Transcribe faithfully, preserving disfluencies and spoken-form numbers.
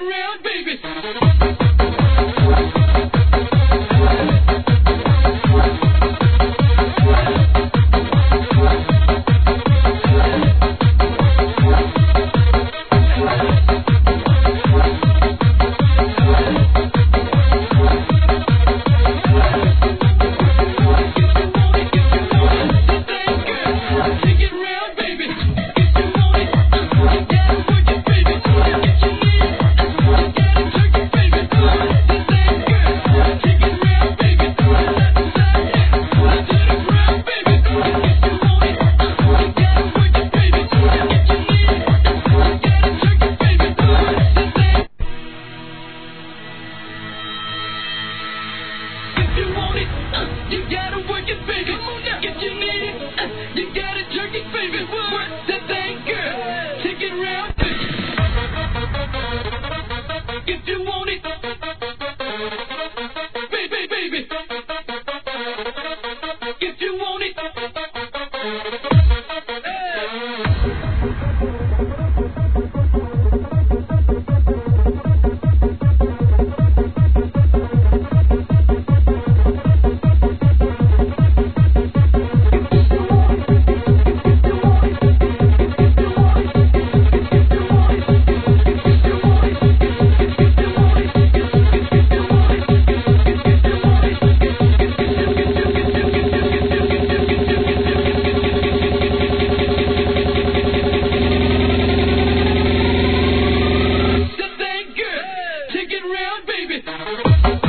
around, baby. You gotta work it, baby. If you need it, uh, you gotta jerk it, baby. Work that thing, girl. Take it around, baby. If you want it, baby, baby. If you want it, take it around, baby.